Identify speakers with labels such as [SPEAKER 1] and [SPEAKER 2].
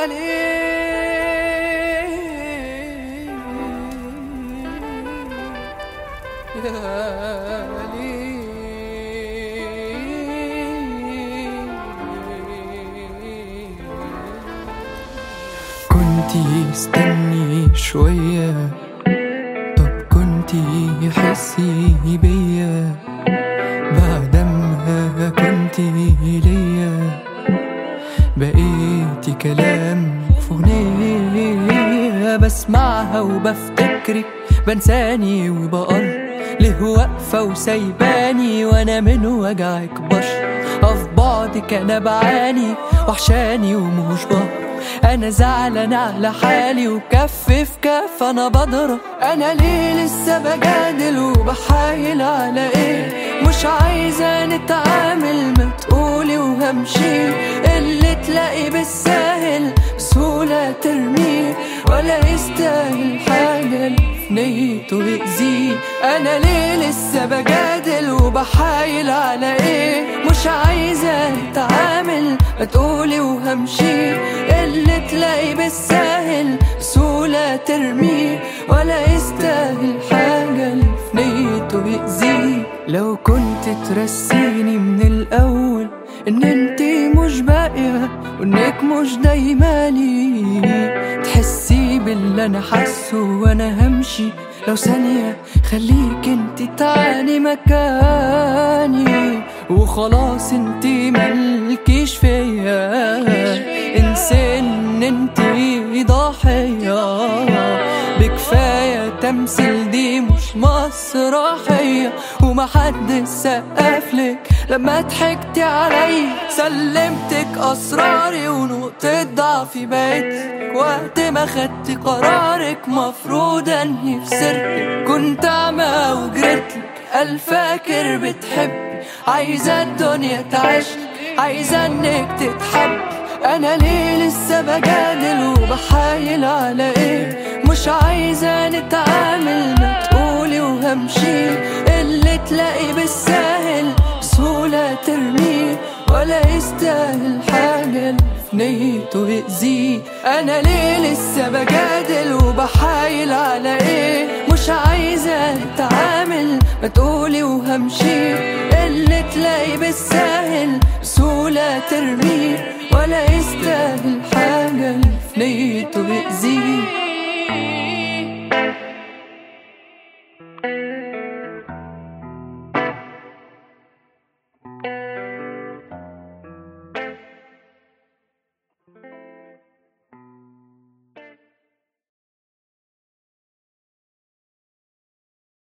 [SPEAKER 1] أنا
[SPEAKER 2] كنتي استني شوية، طب كنتي حسي بيا بعد ما كنتي ليا، بقيتي كلام في أغنية بسمعها وبفتكرك، بنساني وبقر ليه واقفة وسايباني، وانا من وجعك بشر في بعدك انا بعاني، وحشاني ومش بهرب انا زعلان على حالي، وكف في كف انا بضرب. انا ليه لسه بجادل وبحايل على ايه؟ مش عايزة نتعامل، ما تقولي وهمشي، اللي تلاقي بالساهل بسهولة ترميه، ولا يستاهل حاجة في نيته يأذيه. انا ليه لسه بجادل وبحايل على ايه؟ مش عايزة نتعامل، ما تقولي وهمشي، اللي تلاقي بالساهل بسهولة ترميه، ولا يستاهل حاجة في نيته يأذيه. لو كنت ترسيني من الأول إن انتي مش باقية وإنك مش دايمالي، تحسي باللي أنا حاسه وأنا همشي لو ثانية، خليك انتي تعاني مكاني، وخلاص انتي ملكيش فيا، انسي ان انتي ضحية، بكفاية تمثيل دي مش مسرحية، ومحدش سقفلك لما ضحكتي علي، سلمتك اسراري ونقطة ضعفي بقيتلك وقت ما خدتي قرارك، مفروض انهي في سرك، كنت اعمى وجريتلك قال فاكر بتحبي، عايزة الدنيا تعيشلك، عايزة انك تتحب. انا ليه لسه بجادل وبحايل على ايه؟ مش عايزة نتعامل، ما تقولي وهمشي، اللي تلاقي بالساهل بسهولة ترميه، ولا يستاهل حاجة في نيته يأذيه. انا ليه لسه بجادل وبحايل على ايه؟ مش عايزة نتعامل، ما تقولي وهمشي، اللي تلاقي بالساهل بسهولة ترميه، ولا يستاهل حاجة في نيته يأذيه.